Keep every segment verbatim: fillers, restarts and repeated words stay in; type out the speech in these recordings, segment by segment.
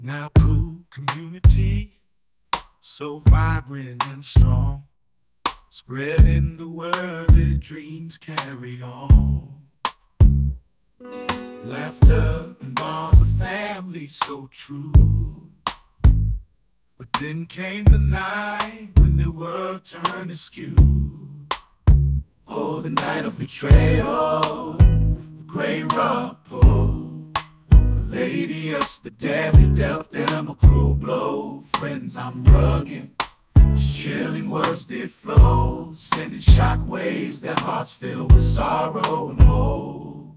Now cool community, so vibrant and strong, spreading the word that dreams carry on. Laughter and bonds of family so true. But then came the night when the world turned askew. Oh, the night of betrayal, the great rupture. Lady us, the devil dealt them a cruel blow. Friends, I'm rugged, chilling words did flow, sending shock waves, their hearts filled with sorrow and woe.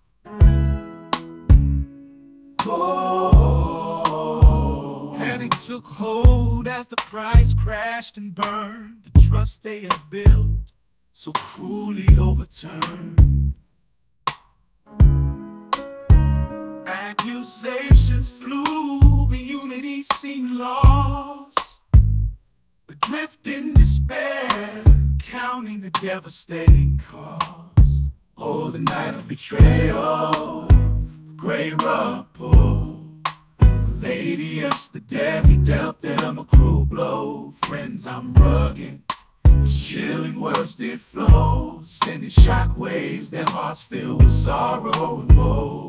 Oh, panic took hold as the price crashed and burned. The trust they had built, so cruelly overturned. Accusations flew, the unity seemed lost. Adrift in despair, counting the devastating cost. Oh, the night of betrayal, great rupture. Lady us, the devil dealt them a cruel blow. Friends, I'm rugged, chilling words did flow, sending shock waves, their hearts filled with sorrow and woe.